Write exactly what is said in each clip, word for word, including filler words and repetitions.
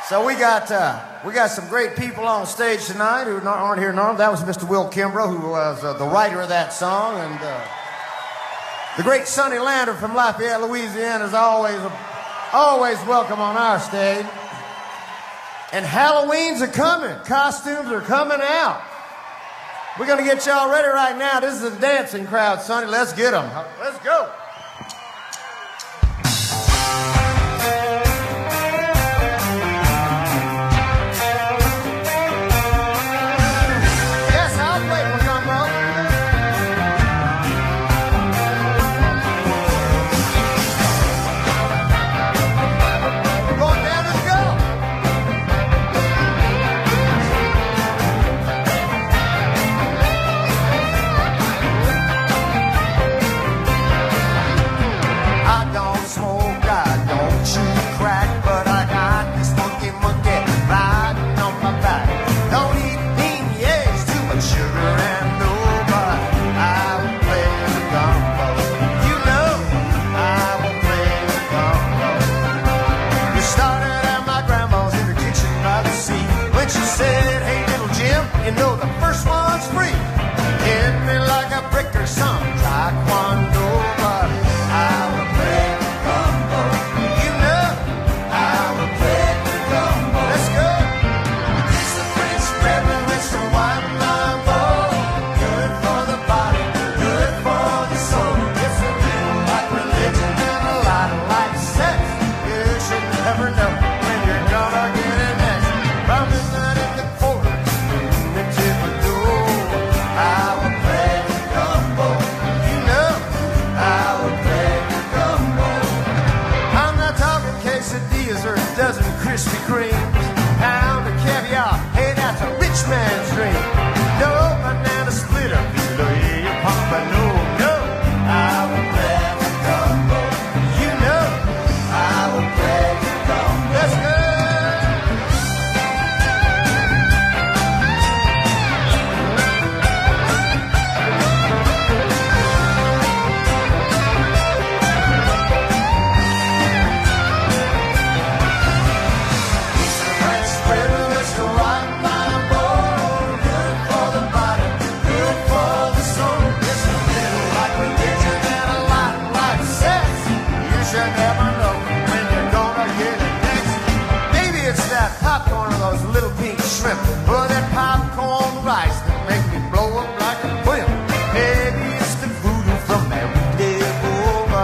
So we got uh, we got some great people on stage tonight who aren't here normally. That was Mister Will Kimbrough, who was uh, the writer of that song, and uh, the great Sonny Landers from Lafayette, Louisiana, is always always welcome on our stage. And Halloween's are coming. Costumes are coming out. We're gonna get y'all ready right now. This is a dancing crowd, Sonny. Let's get them. Let's go. You know the first one's free. Hit me like a brick or some taekwondo, but I will play the gumbo. You know I will play the gumbo. Let's go. It's the French spreading with some white mambo. Good for the body, good for the soul. It's a little like religion and a lot like sex. You should never know when you're gonna get it next. From midnight in the quarter. Or a dozen Krispy Kremes, pound of caviar, hey, that's a rich man's dream. No banana splitter, you pompano, no, I will play the gumbo. You know, I will play the gumbo. Let's go. Shrimp, or that popcorn rice that make me blow up like a wimp. Maybe it's the voodoo from every day over.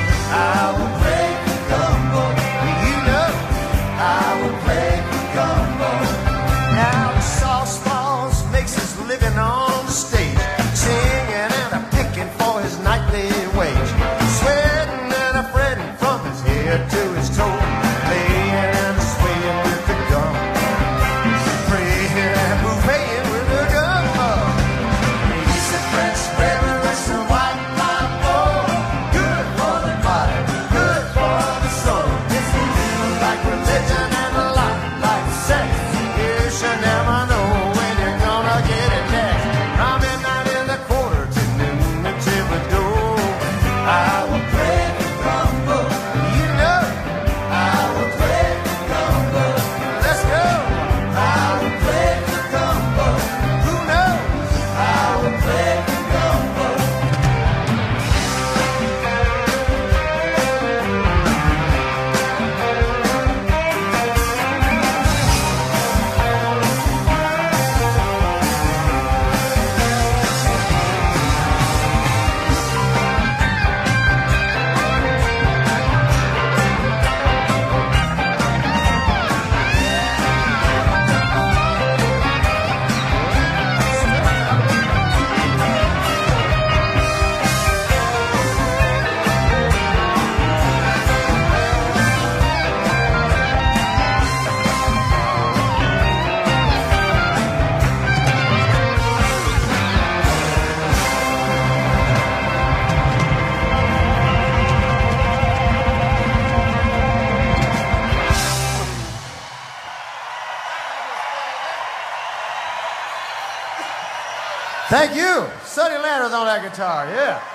I will play the gumbo. You know, I will play the gumbo. Now the sauce balls makes his living on the stage, singing and a picking for his nightly wage, sweating and a fretting from his head to his toe, playing and swaying with the gum. Thank you. Sonny Landers on that guitar, yeah.